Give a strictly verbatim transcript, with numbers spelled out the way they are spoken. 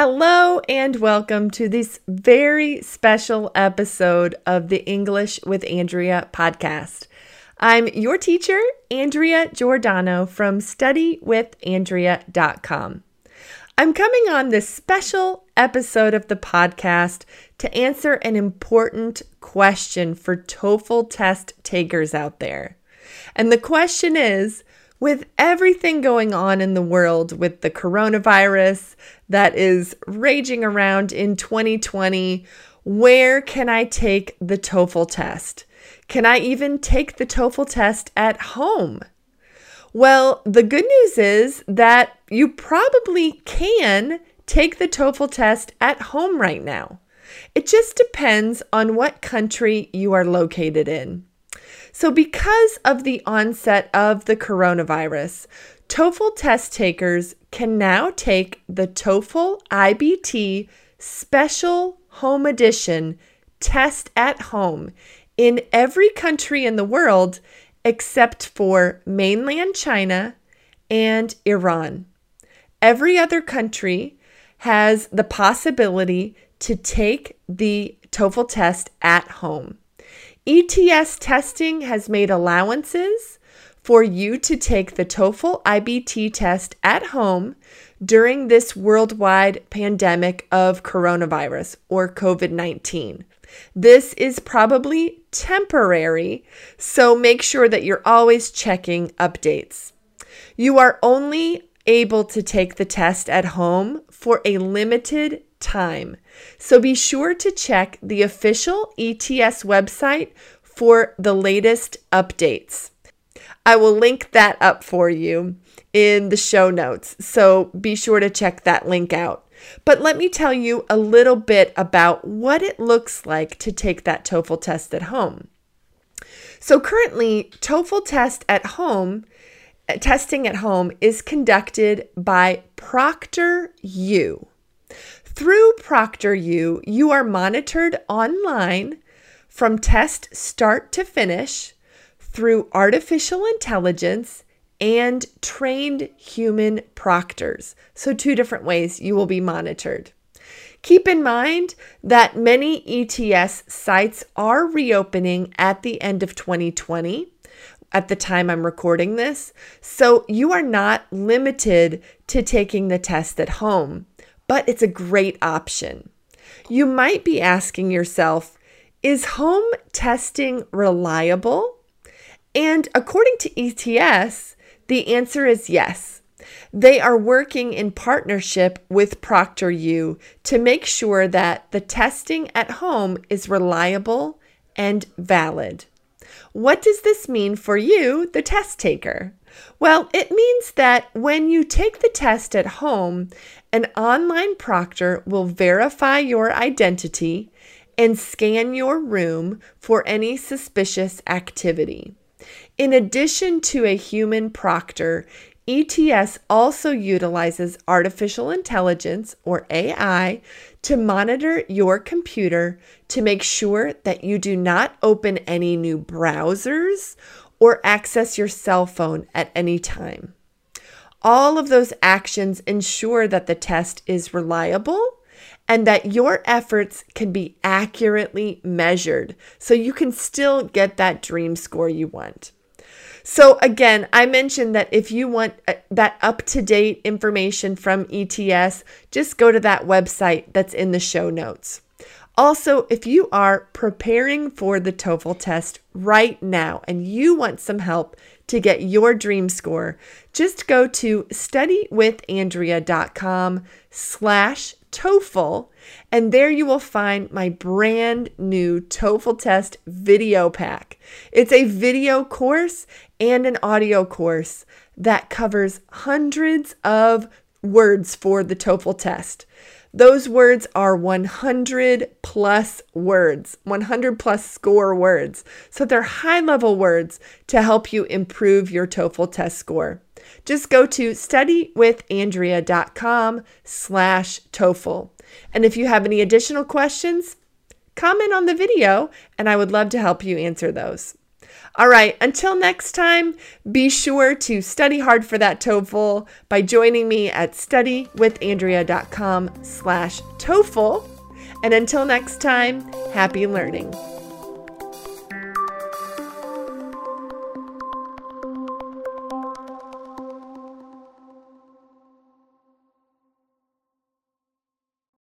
Hello and welcome to this very special episode of the English with Andrea podcast. I'm your teacher, Andrea Giordano from study with andrea dot com. I'm coming on this special episode of the podcast to answer an important question for TOEFL test takers out there. And the question is, with everything going on in the world with the coronavirus that is raging around in twenty twenty, where can I take the TOEFL test? Can I even take the TOEFL test at home? Well, the good news is that you probably can take the TOEFL test at home right now. It just depends on what country you are located in. So because of the onset of the coronavirus, TOEFL test takers can now take the TOEFL I B T Special Home Edition test at home in every country in the world except for mainland China and Iran. Every other country has the possibility to take the TOEFL test at home. E T S testing has made allowances for you to take the TOEFL I B T test at home during this worldwide pandemic of coronavirus or COVID nineteen. This is probably temporary, so make sure that you're always checking updates. You are only able to take the test at home for a limited time. So be sure to check the official E T S website for the latest updates. I will link that up for you in the show notes, so be sure to check that link out. But let me tell you a little bit about what it looks like to take that TOEFL test at home. So currently, TOEFL test at home, testing at home is conducted by ProctorU. Through ProctorU, you are monitored online from test start to finish through artificial intelligence and trained human proctors. So two different ways you will be monitored. Keep in mind that many E T S sites are reopening at the end of twenty twenty. At the time I'm recording this, so you are not limited to taking the test at home, but it's a great option. You might be asking yourself, is home testing reliable? And according to E T S, the answer is yes. They are working in partnership with ProctorU to make sure that the testing at home is reliable and valid. What does this mean for you, the test taker? Well, it means that when you take the test at home, an online proctor will verify your identity and scan your room for any suspicious activity. In addition to a human proctor, E T S also utilizes artificial intelligence, or A I, to monitor your computer to make sure that you do not open any new browsers or access your cell phone at any time. All of those actions ensure that the test is reliable and that your efforts can be accurately measured so you can still get that dream score you want. So again, I mentioned that if you want that up-to-date information from E T S, just go to that website that's in the show notes. Also, if you are preparing for the TOEFL test right now and you want some help to get your dream score, just go to study with andrea dot com slash TOEFL, and there you will find my brand new TOEFL test video pack. It's a video course and an audio course that covers hundreds of words for the TOEFL test. Those words are one hundred plus words, one hundred plus score words. So they're high-level words to help you improve your TOEFL test score. Just go to study with andrea dot com slash TOEFL. And if you have any additional questions, comment on the video and I would love to help you answer those. All right, until next time, be sure to study hard for that TOEFL by joining me at studywithandrea.com slash TOEFL. And until next time, happy learning.